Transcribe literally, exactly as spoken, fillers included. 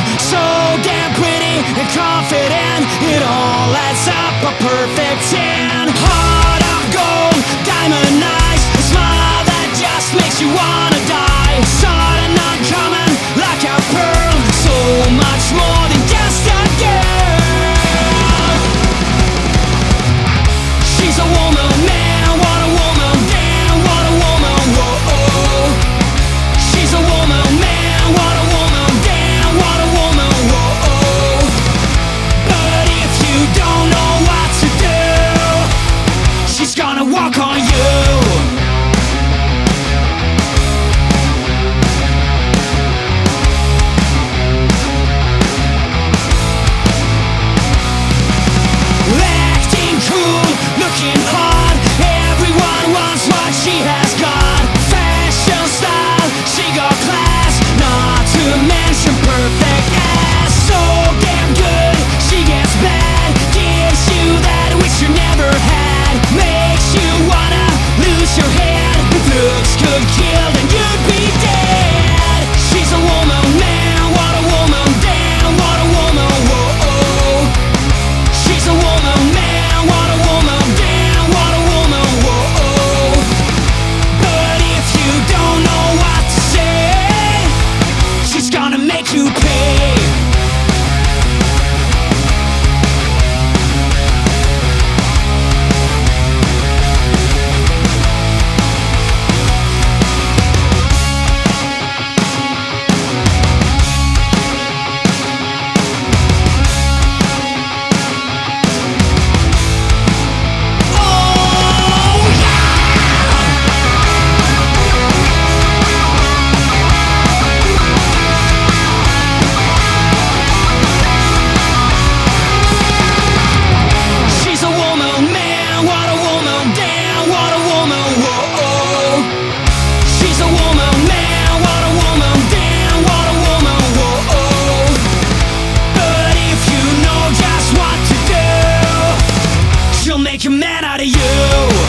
so damn pretty and confident. It all adds up, a perfect ten. Heart of gold, diamond eyes, a smile that just makes you wanna die. Sudden uncommon, like a pearl, so much more than just a girl. She's a woman, man, what a woman, damn, what a woman, whoa. She's a woman, man, what a woman, damn, what a woman, whoa. But if you don't know what to do, she's gonna walk on you. Acting cool, looking hot, everyone wants what she has got. Fashion style, she got class, not to mention perfect ass. So damn good, she gets bad, gives you that which you never had, makes you wanna lose your head. Looks could kill, then you'd be dead. She's a woman, man, what a woman, damn, what a woman, whoa. She's a woman, man, what a woman, damn, what a woman, whoa. But if you don't know what to say, she's gonna make you pay. She's a woman, man, what a woman, damn, what a woman, whoa. She's a woman, man, what a woman, damn, what a woman, whoa. But if you know just what to do, she'll make a man out of you.